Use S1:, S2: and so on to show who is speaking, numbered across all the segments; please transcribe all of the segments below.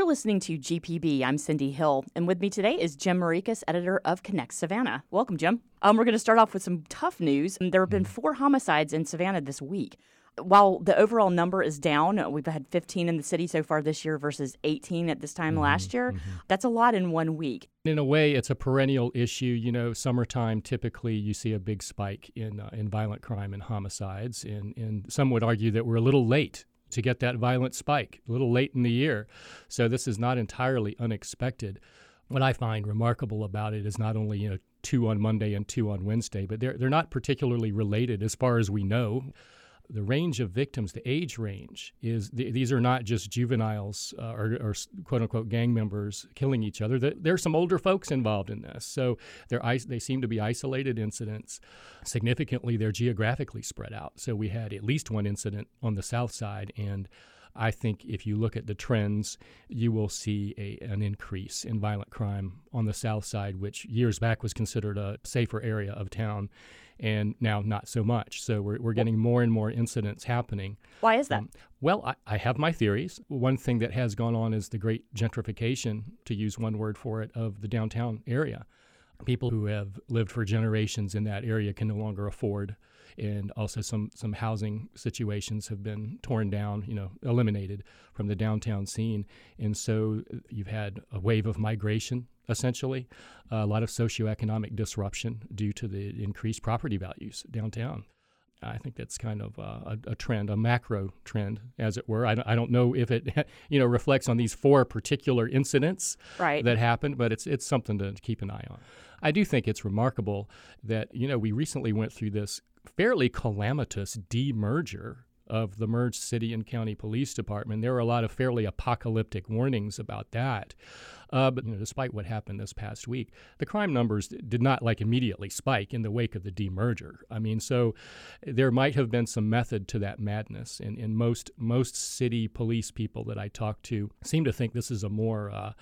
S1: You're listening to GPB. I'm Cindy Hill, and with me today is Jim Marikas, editor of Connect Savannah. Welcome, Jim. We're going to start off with some tough news. There have been 4 homicides in Savannah this week. While the overall number is down, we've had 15 in the city so far this year versus 18 at this time last year. That's a lot in 1 week.
S2: In a way, it's a perennial issue. You know, summertime, typically you see a big spike in violent crime and homicides, and some would argue that we're a little late to get that violent spike, a little late in the year. So this is not entirely unexpected. What I find remarkable about it is not only, 2 on Monday and 2 on Wednesday, but they're not particularly related as far as we know. The range of victims, the age range, these are not just juveniles or quote-unquote gang members killing each other. There's some older folks involved in this. So they seem to be isolated incidents. Significantly, they're geographically spread out. So we had at least one incident on the south side, and I think if you look at the trends, you will see an increase in violent crime on the south side, which years back was considered a safer area of town, and now not so much. So we're getting more and more incidents happening.
S1: Why is that?
S2: Well, I have my theories. One thing that has gone on is the great gentrification, to use one word for it, of the downtown area. People who have lived for generations in that area can no longer afford, and also some housing situations have been torn down, eliminated from the downtown scene. And so you've had a wave of migration, essentially, a lot of socioeconomic disruption due to the increased property values downtown. I think that's kind of a trend, a macro trend, as it were. I don't know if it, reflects on these 4 particular incidents that happened, but it's something to keep an eye on. I do think it's remarkable that, we recently went through this fairly calamitous demerger of the merged city and county police department. There were a lot of fairly apocalyptic warnings about that. But despite what happened this past week, the crime numbers did not immediately spike in the wake of the demerger. I mean, so there might have been some method to that madness. And most city police people that I talk to seem to think this is a more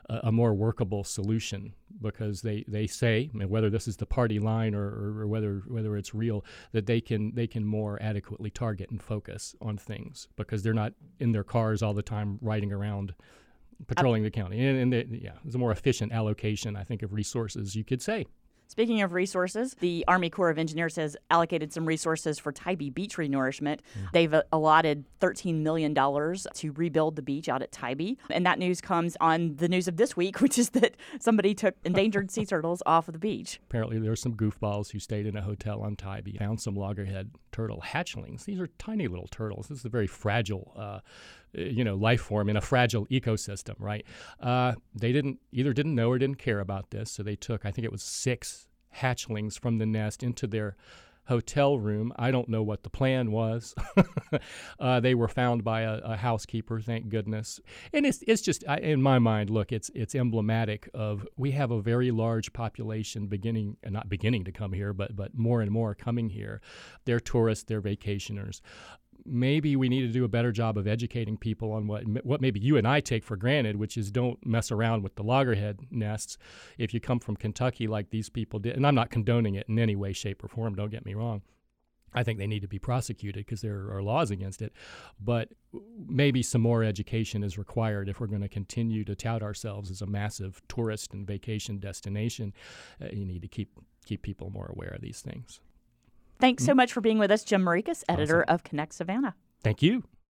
S2: workable solution, because they say, whether this is the party line or whether it's real, that they can more adequately target and focus on things because they're not in their cars all the time riding around patrolling the county. And it's a more efficient allocation, I think, of resources, you could say.
S1: Speaking of resources, the Army Corps of Engineers has allocated some resources for Tybee Beach renourishment. They've allotted $13 million to rebuild the beach out at Tybee. And that news comes on the news of this week, which is that somebody took endangered sea turtles off of the beach.
S2: Apparently there were some goofballs who stayed in a hotel on Tybee, found some loggerhead turtle hatchlings. These are tiny little turtles. This is a very fragile life form in a fragile ecosystem, right? They didn't know or didn't care about this, so they took, I think it was 6 hatchlings from the nest into their hotel room. I don't know what the plan was. They were found by a housekeeper, thank goodness. And it's just, in my mind, look, it's emblematic of, we have a very large population not beginning to come here, but more and more coming here. They're tourists, they're vacationers. Maybe we need to do a better job of educating people on what maybe you and I take for granted, which is don't mess around with the loggerhead nests if you come from Kentucky like these people did. And I'm not condoning it in any way, shape, or form, don't get me wrong. I think they need to be prosecuted because there are laws against it. But maybe some more education is required if we're going to continue to tout ourselves as a massive tourist and vacation destination. You need to keep people more aware of these things.
S1: Thanks so much for being with us, Jim Marikas, editor of Connect Savannah.
S2: Thank you.